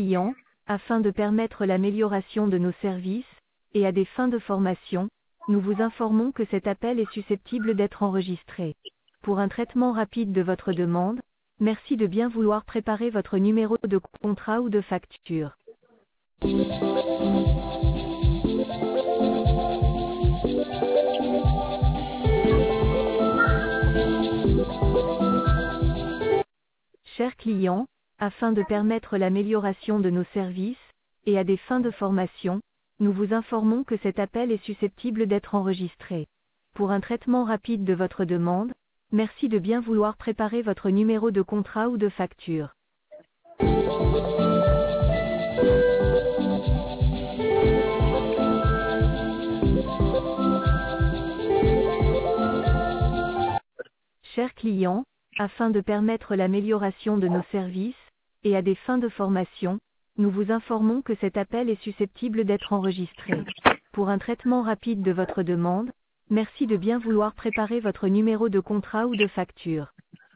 clients, afin de permettre l'amélioration de nos services, et à des fins de formation, nous vous informons que cet appel est susceptible d'être enregistré. Pour un traitement rapide de votre demande, merci de bien vouloir préparer votre numéro de contrat ou de facture. Chers clients, afin de permettre l'amélioration de nos services, et à des fins de formation, nous vous informons que cet appel est susceptible d'être enregistré. Pour un traitement rapide de votre demande, merci de bien vouloir préparer votre numéro de contrat ou de facture. Chers clients, afin de permettre l'amélioration de nos services, et à des fins de formation, nous vous informons que cet appel est susceptible d'être enregistré. Pour un traitement rapide de votre demande, merci de bien vouloir préparer votre numéro de contrat ou de facture.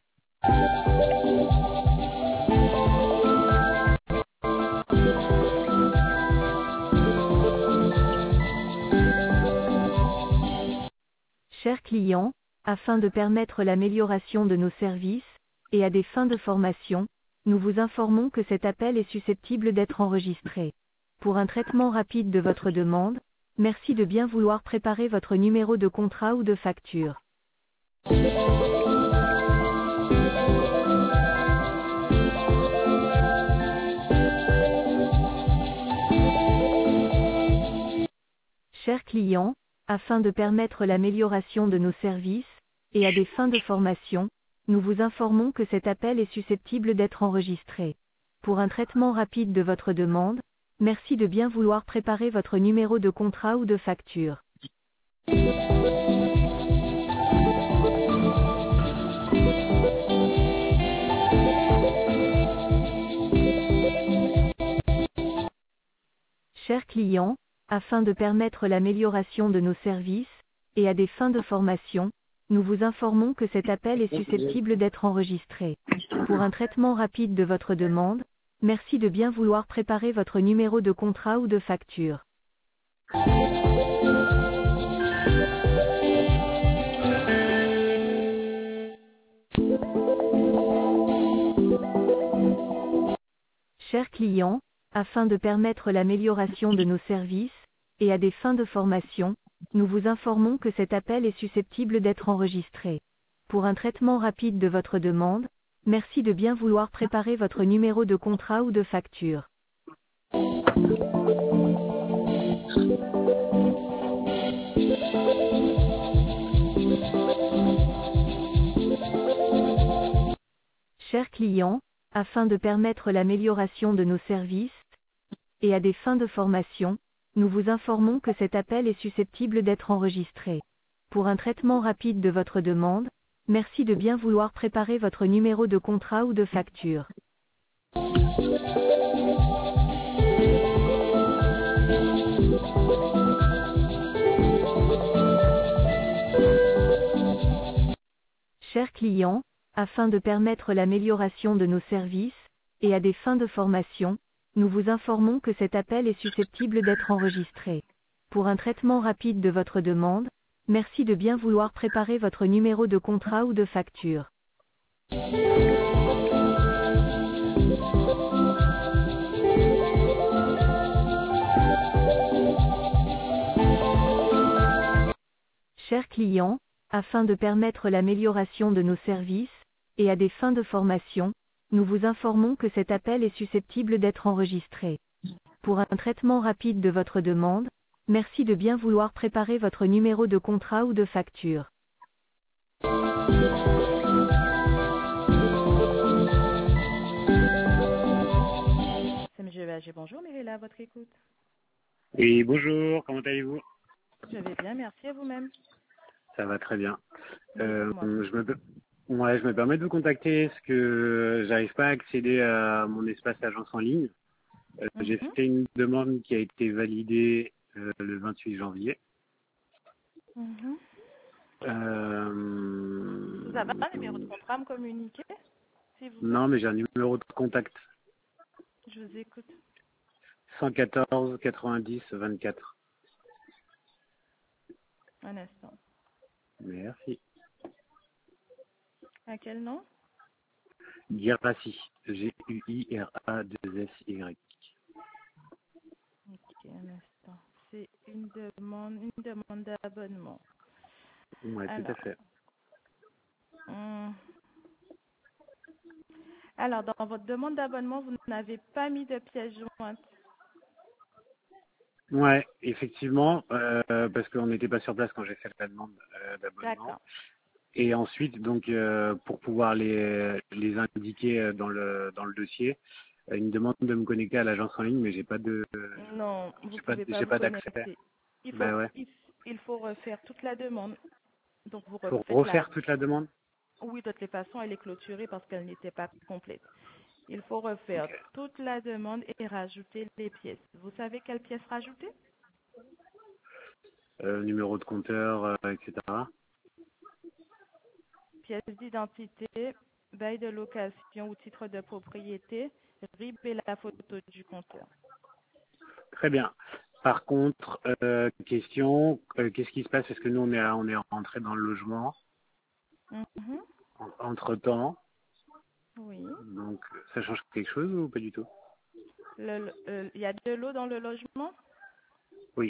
Chers clients, afin de permettre l'amélioration de nos services, et à des fins de formation, nous vous informons que cet appel est susceptible d'être enregistré. Pour un traitement rapide de votre demande, merci de bien vouloir préparer votre numéro de contrat ou de facture. Chers clients, afin de permettre l'amélioration de nos services, et à des fins de formation, nous vous informons que cet appel est susceptible d'être enregistré. Pour un traitement rapide de votre demande, merci de bien vouloir préparer votre numéro de contrat ou de facture. Chers clients, afin de permettre l'amélioration de nos services, et à des fins de formation, nous vous informons que cet appel est susceptible d'être enregistré. Pour un traitement rapide de votre demande, merci de bien vouloir préparer votre numéro de contrat ou de facture. Chers clients, afin de permettre l'amélioration de nos services, et à des fins de formation, nous vous informons que cet appel est susceptible d'être enregistré. Pour un traitement rapide de votre demande, merci de bien vouloir préparer votre numéro de contrat ou de facture. Chers clients, afin de permettre l'amélioration de nos services, et à des fins de formation, nous vous informons que cet appel est susceptible d'être enregistré. Pour un traitement rapide de votre demande, merci de bien vouloir préparer votre numéro de contrat ou de facture. Chers clients, afin de permettre l'amélioration de nos services, et à des fins de formation, nous vous informons que cet appel est susceptible d'être enregistré. Pour un traitement rapide de votre demande, merci de bien vouloir préparer votre numéro de contrat ou de facture. Chers clients, afin de permettre l'amélioration de nos services, et à des fins de formation, nous vous informons que cet appel est susceptible d'être enregistré. Pour un traitement rapide de votre demande, merci de bien vouloir préparer votre numéro de contrat ou de facture. C'est M. Bager. Bonjour, Mirella, à votre écoute. Oui, bonjour, comment allez-vous? Je vais bien, merci à vous-même. Ça va très bien. Dites-moi. Je me permets de vous contacter parce que j'arrive pas à accéder à mon espace agence en ligne. J'ai fait une demande qui a été validée le 28 janvier. Vous avez un numéro de contrat à me communiquer, s'il vous plaît? Non, mais j'ai un numéro de contact. Je vous écoute. 114 90 24. Un instant. Merci. À quel nom? Guirassi. Guira2sy. Ok, un instant. C'est une demande d'abonnement. Ouais, tout à Alors, fait. hum, alors, dans votre demande d'abonnement, vous n'avez pas mis de pièce jointe. Ouais, effectivement, parce qu'on n'était pas sur place quand j'ai fait la demande d'abonnement. D'accord. Et ensuite, donc, pour pouvoir les indiquer dans le dossier, ils me demandent de me connecter à l'agence en ligne, mais Non, vous ne pouvez pas j'ai vous pas d'accès. connecter. Il faut, Bah ouais. il faut refaire toute la demande. Donc, vous Faut refaites la... refaire toute la demande. Oui, de toutes les façons, elle est clôturée parce qu'elle n'était pas complète. Il faut refaire Ok. toute la demande et rajouter les pièces. Vous savez quelles pièces rajouter? Numéro de compteur, etc. Pièces d'identité, bail de location ou titre de propriété, RIB et la photo du compteur. Très bien. Par contre, question, qu'est-ce qui se passe? Parce que nous, on est rentré dans le logement Mhm. entre-temps. Oui. Donc, ça change quelque chose ou pas du tout? Il y a de l'eau dans le logement? Oui.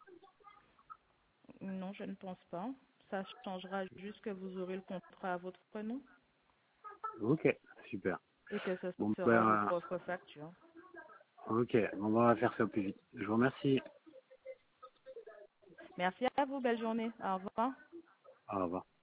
Non, je ne pense pas. Ça changera juste que vous aurez le contrat à votre nom Ok, super. et que ce Bon, sera votre ben, propre facture. ok. Bon, ben, on va faire ça au plus vite. Je vous remercie. Merci à vous. Belle journée. Au revoir. Au revoir.